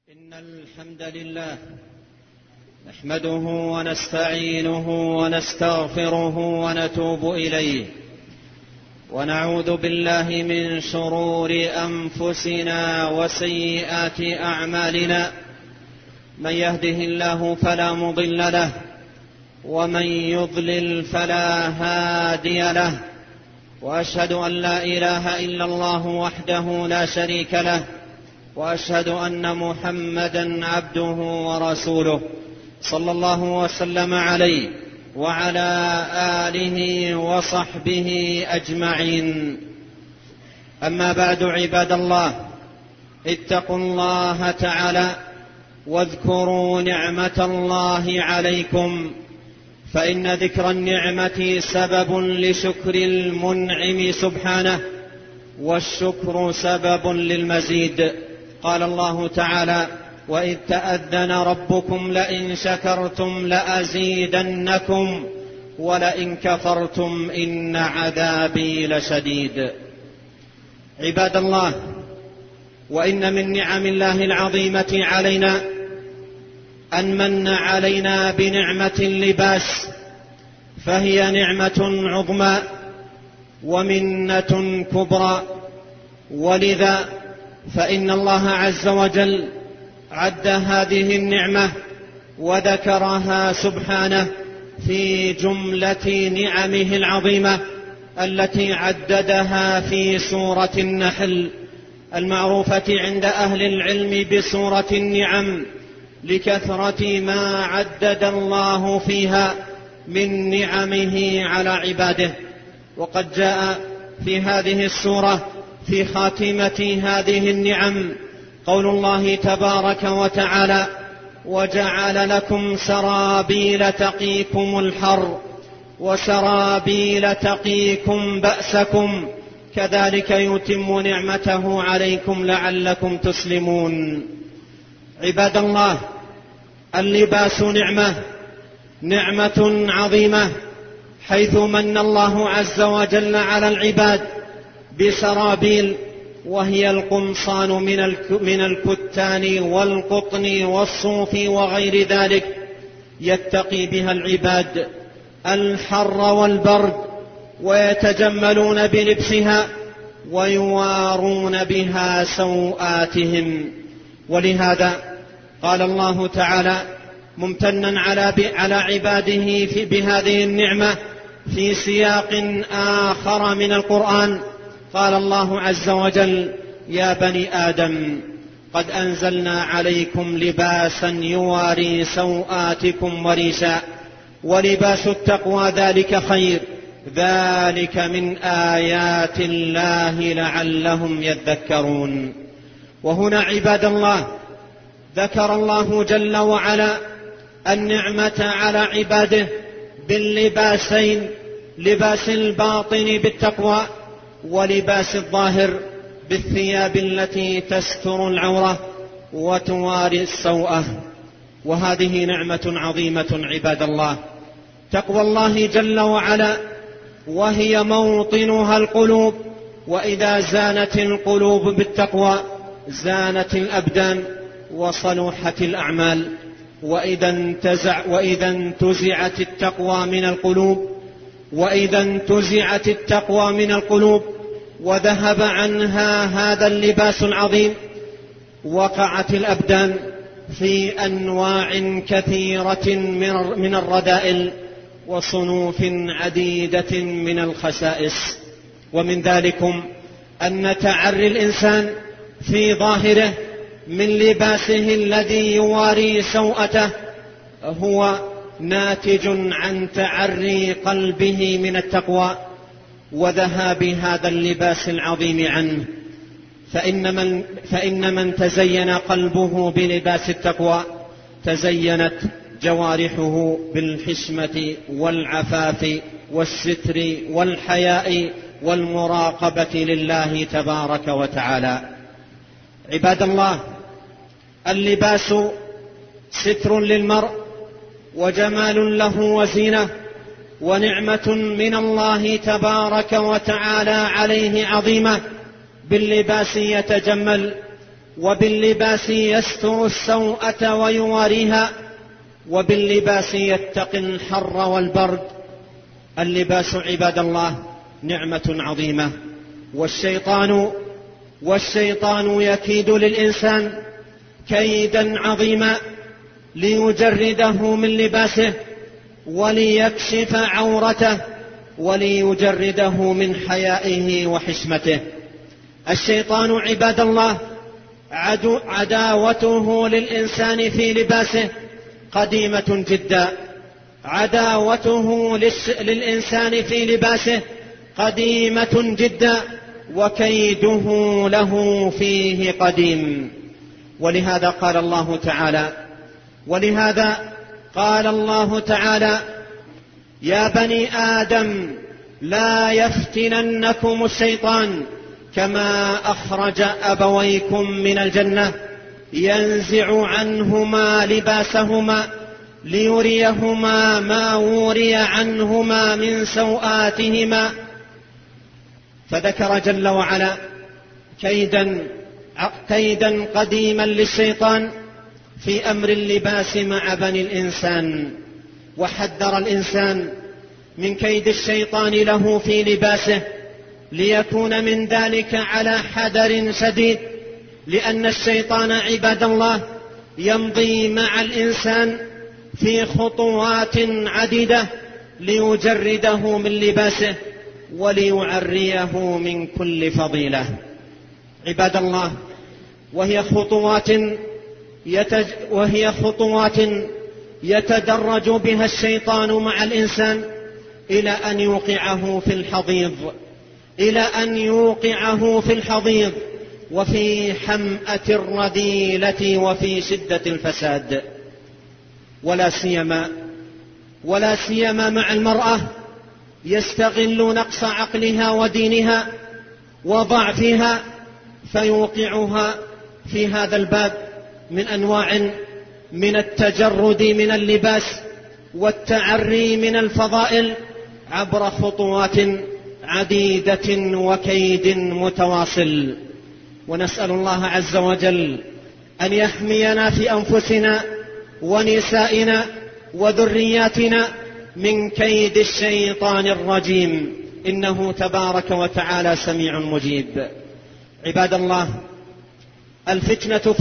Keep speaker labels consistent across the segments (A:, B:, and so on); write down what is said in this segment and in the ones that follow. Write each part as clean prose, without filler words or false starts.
A: إن الحمد لله نحمده ونستعينه ونستغفره ونتوب إليه، ونعوذ بالله من شرور أنفسنا وسيئات أعمالنا. من يهده الله فلا مضل له، ومن يضلل فلا هادي له، وأشهد أن لا إله إلا الله وحده لا شريك له، وأشهد أن محمدا عبده ورسوله صلى الله وسلم عليه وعلى آله وصحبه أجمعين. أما بعد، عباد الله، اتقوا الله تعالى واذكروا نعمة الله عليكم، فإن ذكر النعمة سبب لشكر المنعم سبحانه، والشكر سبب للمزيد. قال الله تعالى: وإذ تأذن ربكم لئن شكرتم لأزيدنكم ولئن كفرتم إن عذابي لشديد. عباد الله، وإن من نعم الله العظيمة علينا أن من علينا بنعمة اللباس، فهي نعمة عظمى ومنة كبرى. ولذا فإن الله عز وجل عد هذه النعمة وذكرها سبحانه في جملة نعمه العظيمة التي عددها في سورة النحل المعروفة عند أهل العلم بسورة النعم، لكثرة ما عدد الله فيها من نعمه على عباده. وقد جاء في هذه السورة في خاتمة هذه النعم قول الله تبارك وتعالى: وجعل لكم سرابيل تقيكم الحر وسرابيل تقيكم بأسكم كذلك يتم نعمته عليكم لعلكم تسلمون. عباد الله، اللباس نعمة عظيمة، حيث من الله عز وجل على العباد بسرابيل، وهي القمصان من الكتان والقطن والصوف وغير ذلك، يتقي بها العباد الحر والبرد، ويتجملون بلبسها ويوارون بها سوآتهم. ولهذا قال الله تعالى ممتنا على عباده بهذه النعمة في سياق آخر من القرآن. قال الله عز وجل: يا بني آدم قد أنزلنا عليكم لباسا يواري سوآتكم وريشا ولباس التقوى ذلك خير ذلك من آيات الله لعلهم يذكرون. وهنا عباد الله ذكر الله جل وعلا النعمة على عباده باللباسين: لباس الباطن بالتقوى، ولباس الظاهر بالثياب التي تستر العورة وتواري السوءة. وهذه نعمة عظيمة عباد الله، تقوى الله جل وعلا، وهي موطنها القلوب، وإذا زانت القلوب بالتقوى زانت الأبدان وصلحت الأعمال. وإذا انتزعت التقوى من القلوب وذهب عنها هذا اللباس العظيم، وقعت الأبدان في أنواع كثيرة من الرذائل وصنوف عديدة من الخسائس. ومن ذلكم أن تعري الإنسان في ظاهره من لباسه الذي يواري سوءته هو ناتج عن تعري قلبه من التقوى وذهاب هذا اللباس العظيم عنه. فإن من تزين قلبه بلباس التقوى تزينت جوارحه بالحشمة والعفاف والستر والحياء والمراقبة لله تبارك وتعالى. عباد الله، اللباس ستر للمرء وجمال له وزينة، ونعمة من الله تبارك وتعالى عليه عظيمة. باللباس يتجمل وباللباس يستر السوءة ويواريها، وباللباس يتقي الحر والبرد. اللباس عباد الله نعمة عظيمة، والشيطان يكيد للإنسان كيدا عظيما ليجرده من لباسه وليكشف عورته وليجرده من حيائه وحشمته. الشيطان عباد الله عداوته للإنسان في لباسه قديمة جدا، عداوته للإنسان في لباسه قديمة جدا، وكيده له فيه قديم. ولهذا قال الله تعالى: يا بني آدم لا يفتننكم الشيطان كما أخرج أبويكم من الجنة ينزع عنهما لباسهما ليريهما ما وري عنهما من سوآتهما. فذكر جل وعلا كيدا قديما للشيطان في أمر اللباس مع بني الإنسان، وحذر الإنسان من كيد الشيطان له في لباسه ليكون من ذلك على حذر شديد، لأن الشيطان عباد الله يمضي مع الإنسان في خطوات عديدة ليجرده من لباسه وليعريه من كل فضيلة. عباد الله، وهي خطوات يتدرج بها الشيطان مع الإنسان إلى أن يوقعه في الحضيض وفي حمأة الرذيلة وفي شدة الفساد. ولا سيما مع المرأة يستغل نقص عقلها ودينها وضعفها فيوقعها في هذا الباب من أنواع من التجرد من اللباس والتعري من الفضائل عبر خطوات عديدة وكيد متواصل. ونسأل الله عز وجل أن يحمينا في أنفسنا ونسائنا وذرياتنا من كيد الشيطان الرجيم، إنه تبارك وتعالى سميع مجيب. عباد الله، الفتنة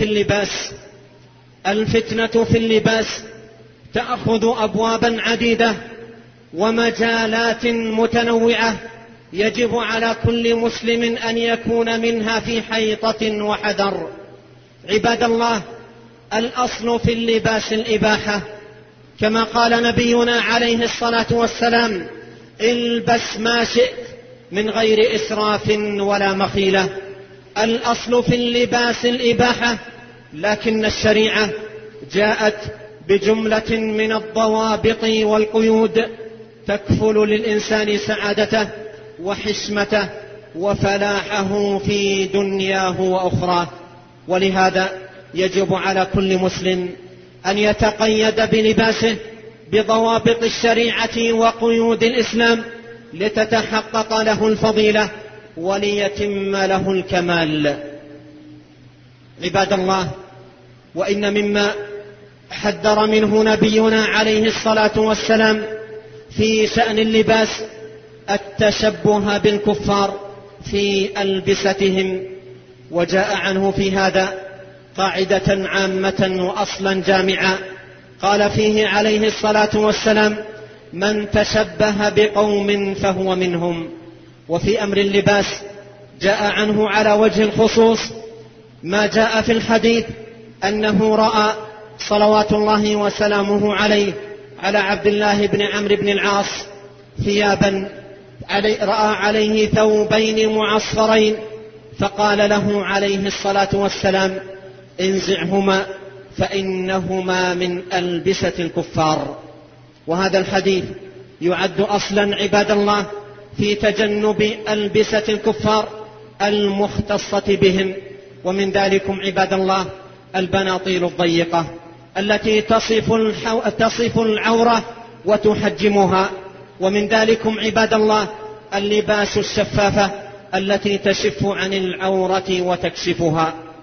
A: في اللباس تأخذ أبوابا عديدة ومجالات متنوعة، يجب على كل مسلم أن يكون منها في حيطة وحذر. عباد الله، الأصل في اللباس الإباحة، كما قال نبينا عليه الصلاة والسلام: البس ما شئت من غير إسراف ولا مخيلة. الأصل في اللباس الإباحة، لكن الشريعة جاءت بجملة من الضوابط والقيود تكفل للإنسان سعادته وحشمته وفلاحه في دنياه وأخراه. ولهذا يجب على كل مسلم أن يتقيد بلباسه بضوابط الشريعة وقيود الإسلام لتتحقق له الفضيلة وليتم له الكمال. عباد الله، وإن مما حذر منه نبينا عليه الصلاة والسلام في شأن اللباس التشبه بالكفار في ألبستهم، وجاء عنه في هذا قاعدة عامة وأصلا جامعا قال فيه عليه الصلاة والسلام: من تشبه بقوم فهو منهم. وفي أمر اللباس جاء عنه على وجه الخصوص ما جاء في الحديث أنه رأى صلوات الله وسلامه عليه على عبد الله بن عمرو بن العاص رأى عليه ثوبين معصفرين، فقال له عليه الصلاة والسلام: انزعهما فإنهما من ألبسة الكفار. وهذا الحديث يعد أصلا عباد الله في تجنب ألبسة الكفار المختصة بهم، ومن ذلكم عباد الله البناطيل الضيقة التي تصف العورة وتحجمها، ومن ذلكم عباد الله اللباس الشفافة التي تشف عن العورة وتكشفها.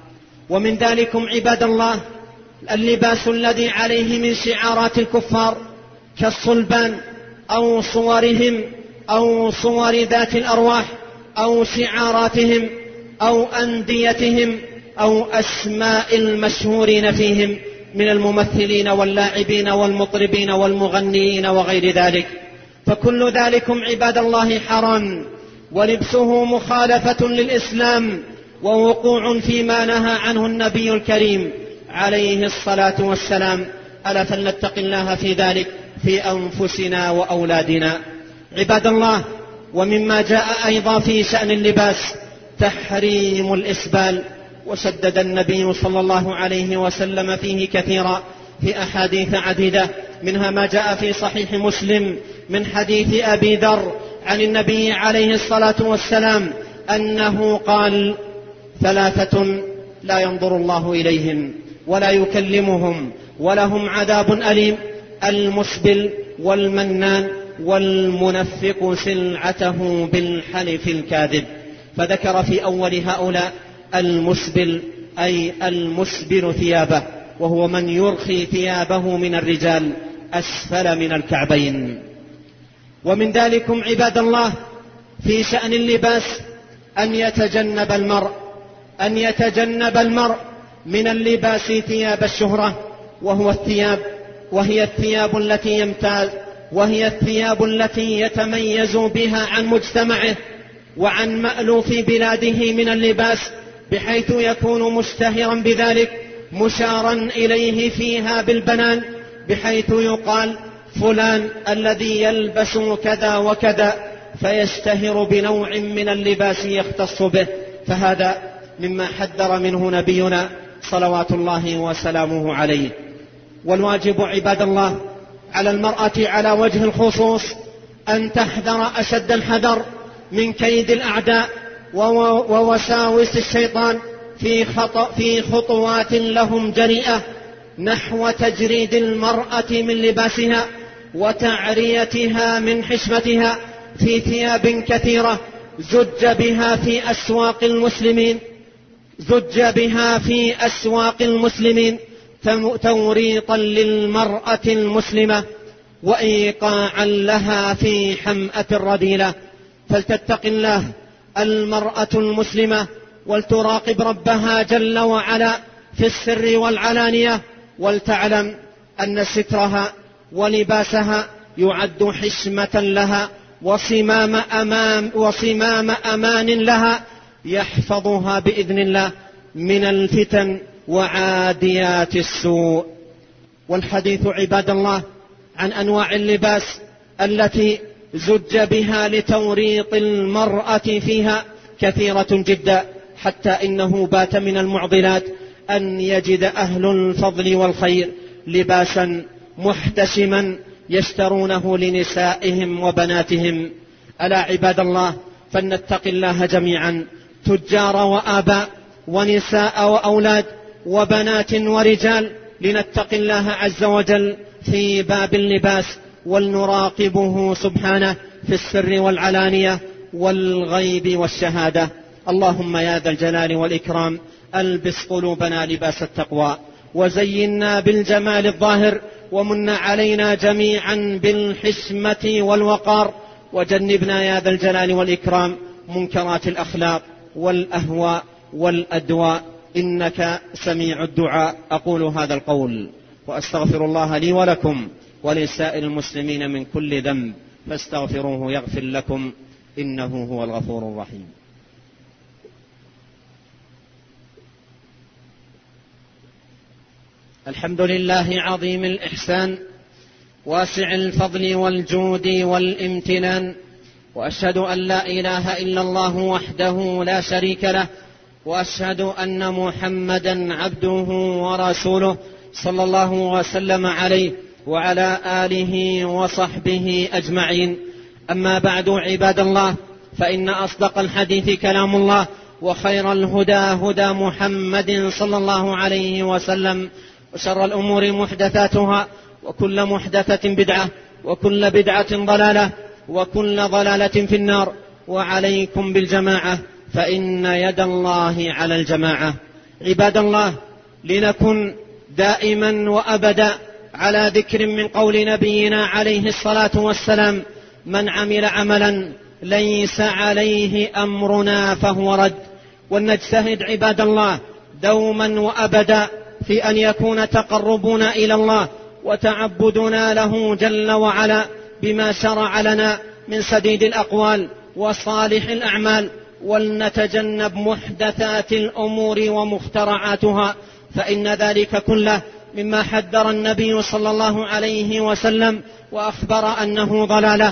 A: ومن ذلكم عباد الله اللباس الذي عليه من شعارات الكفار كالصلبان أو صورهم أو صور ذات الأرواح أو شعاراتهم أو أنديتهم أو أسماء المشهورين فيهم من الممثلين واللاعبين والمطربين والمغنيين وغير ذلك، فكل ذلكم عباد الله حرام، ولبسه مخالفة للإسلام ووقوع فيما نهى عنه النبي الكريم عليه الصلاة والسلام. ألا فلنتق الله في ذلك في أنفسنا وأولادنا. عباد الله، ومما جاء أيضا في شأن اللباس تحريم الإسبال، وشدد النبي صلى الله عليه وسلم فيه كثيرا في أحاديث عديدة، منها ما جاء في صحيح مسلم من حديث أبي ذر عن النبي عليه الصلاة والسلام أنه قال: 3 لا ينظر الله إليهم ولا يكلمهم ولهم عذاب أليم: المسبل والمنان والمنفق سلعته بالحلف الكاذب. فذكر في أول هؤلاء المسبل، أي المسبل ثيابه، وهو من يرخي ثيابه من الرجال أسفل من الكعبين. ومن ذلكم عباد الله في شأن اللباس أن يتجنب المرء من اللباس ثياب الشهرة، وهي الثياب التي يتميز بها عن مجتمعه وعن مألوف بلاده من اللباس، بحيث يكون مشتهرا بذلك مشارا إليه فيها بالبنان، بحيث يقال: فلان الذي يلبس كذا وكذا، فيشتهر بنوع من اللباس يختص به. فهذا مما حذر منه نبينا صلوات الله وسلامه عليه. والواجب عباد الله على المرأة على وجه الخصوص أن تحذر أشد الحذر من كيد الأعداء ووساوس الشيطان في خطوات لهم جريئة نحو تجريد المرأة من لباسها وتعريتها من حشمتها في ثياب كثيرة زج بها في أسواق المسلمين توريطا للمرأة المسلمة وإيقاعا لها في حمأة الرذيلة. فلتتق الله المرأة المسلمة ولتراقب ربها جل وعلا في السر والعلانية، ولتعلم أن سترها ولباسها يعد حشمة لها وصمام أمان لها يحفظها بإذن الله من الفتن وعاديات السوء. والحديث عباد الله عن أنواع اللباس التي زج بها لتوريط المرأة فيها كثيرة جدا، حتى إنه بات من المعضلات أن يجد أهل الفضل والخير لباسا محتشما يشترونه لنسائهم وبناتهم. ألا عباد الله فلنتق الله جميعا، تجار وآباء ونساء وأولاد وبنات ورجال، لنتق الله عز وجل في باب اللباس، ولنراقبه سبحانه في السر والعلانية والغيب والشهادة. اللهم يا ذا الجلال والإكرام ألبس قلوبنا لباس التقوى، وزينا بالجمال الظاهر، ومن علينا جميعا بالحشمة والوقار، وجنبنا يا ذا الجلال والإكرام منكرات الأخلاق والأهواء والأدواء، إنك سميع الدعاء. أقول هذا القول وأستغفر الله لي ولكم ولسائر المسلمين من كل ذنب، فاستغفروه يغفر لكم، إنه هو الغفور الرحيم. الحمد لله عظيم الإحسان واسع الفضل والجود والامتنان، وأشهد أن لا إله إلا الله وحده لا شريك له، وأشهد أن محمدا عبده ورسوله صلى الله وسلم عليه وعلى آله وصحبه أجمعين. أما بعد عباد الله، فإن أصدق الحديث كلام الله، وخير الهدى هدى محمد صلى الله عليه وسلم، وشر الأمور محدثاتها، وكل محدثة بدعة، وكل بدعة ضلالة، وكل ضلالة في النار. وعليكم بالجماعة، فإن يد الله على الجماعة. عباد الله، لنكن دائما وأبدا على ذكر من قول نبينا عليه الصلاة والسلام: من عمل عملا ليس عليه أمرنا فهو رد. ولنجتهد عباد الله دوما وأبدا في أن يكون تقربنا إلى الله وتعبدنا له جل وعلا بما شرع لنا من سديد الأقوال وصالح الأعمال، ولنتجنب محدثات الأمور ومخترعاتها، فإن ذلك كله مما حذر النبي صلى الله عليه وسلم وأخبر أنه ضلالة،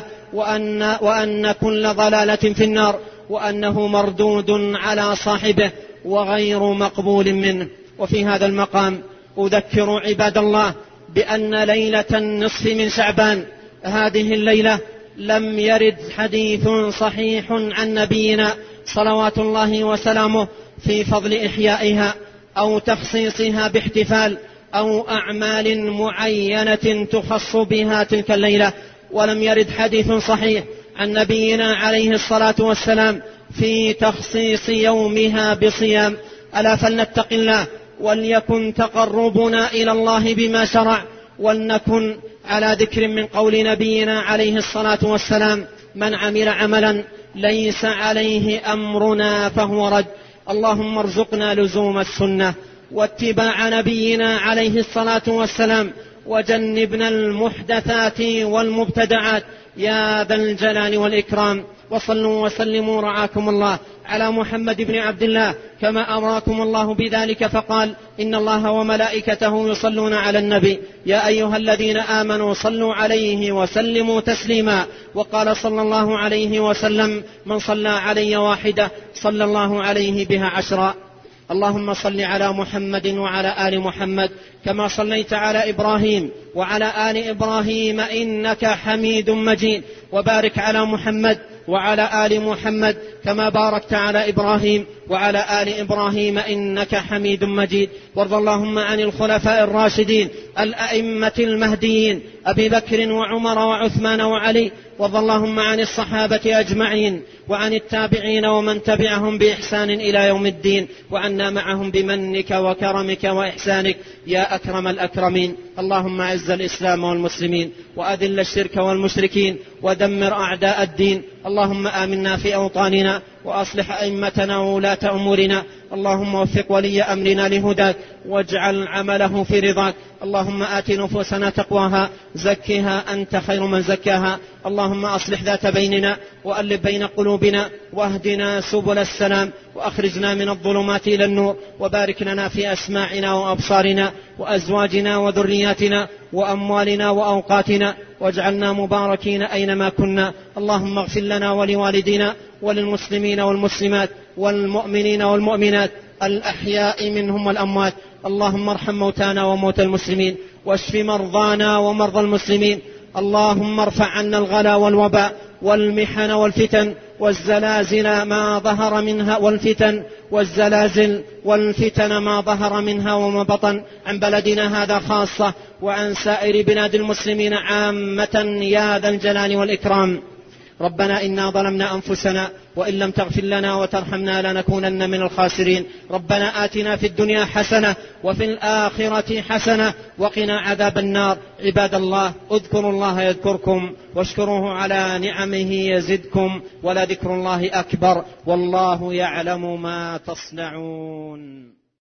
A: وأن كل ضلالة في النار، وأنه مردود على صاحبه وغير مقبول منه. وفي هذا المقام أذكر عباد الله بأن ليلة النصف من شعبان، هذه الليلة لم يرد حديث صحيح عن نبينا صلوات الله وسلامه في فضل إحيائها أو تخصيصها باحتفال أو أعمال معينة تخص بها تلك الليلة، ولم يرد حديث صحيح عن نبينا عليه الصلاة والسلام في تخصيص يومها بصيام. ألا فلنتق الله وليكن تقربنا إلى الله بما شرع، ولنكن على ذكر من قول نبينا عليه الصلاة والسلام: من عمل عملا ليس عليه أمرنا فهو رد. اللهم ارزقنا لزوم السنة واتباع نبينا عليه الصلاة والسلام، وجنبنا المحدثات والمبتدعات يا ذا الجلال والإكرام. وصلوا وسلموا رعاكم الله على محمد بن عبد الله كما أمركم الله بذلك، فقال: إن الله وملائكته يصلون على النبي يا أيها الذين آمنوا صلوا عليه وسلموا تسليما. وقال صلى الله عليه وسلم: من صلى علي واحدة صلى الله عليه بها 10. اللهم صل على محمد وعلى آل محمد كما صليت على إبراهيم وعلى آل إبراهيم إنك حميد مجيد، وبارك على محمد وعلى آل محمد كما باركت على إبراهيم وعلى آل إبراهيم إنك حميد مجيد. وارض اللهم عن الخلفاء الراشدين الأئمة المهديين أبي بكر وعمر وعثمان وعلي، وارض اللهم عن الصحابة أجمعين وعن التابعين ومن تبعهم بإحسان إلى يوم الدين، وعنا معهم بمنك وكرمك وإحسانك يا أكرم الأكرمين. اللهم أعز الإسلام والمسلمين وأذل الشرك والمشركين ودمر أعداء الدين. اللهم آمنا في أوطاننا وأصلح أئمتنا وولاة أمورنا. اللهم وفق ولي أمرنا لهداك واجعل عمله في رضاك. اللهم آت نفوسنا تقواها زكها أنت خير من زكاها. اللهم أصلح ذات بيننا وألف بين قلوبنا واهدنا سبل السلام وأخرجنا من الظلمات إلى النور، وبارك لنا في أسماعنا وأبصارنا وأزواجنا وذرياتنا وأموالنا وأوقاتنا، واجعلنا مباركين أينما كنا. اللهم اغفر لنا ولوالدينا وللمسلمين والمسلمات والمؤمنين والمؤمنات الأحياء منهم والأموات. اللهم ارحم موتانا وموتى المسلمين واشف مرضانا ومرضى المسلمين. اللهم ارفع عنا الغلا والوباء والمحن والفتن والزلازل ما ظهر منها والزلازل والفتن ما ظهر منها وما بطن عن بلدنا هذا خاصة وعن سائر بلاد المسلمين عامة يا ذا الجلال والإكرام. ربنا إنا ظلمنا أنفسنا وإن لم تغفر لنا وترحمنا لنكونن من الخاسرين. ربنا آتنا في الدنيا حسنة وفي الآخرة حسنة وقنا عذاب النار. عباد الله، اذكروا الله يذكركم واشكروه على نعمه يزدكم، ولذكر الله أكبر والله يعلم ما تصنعون.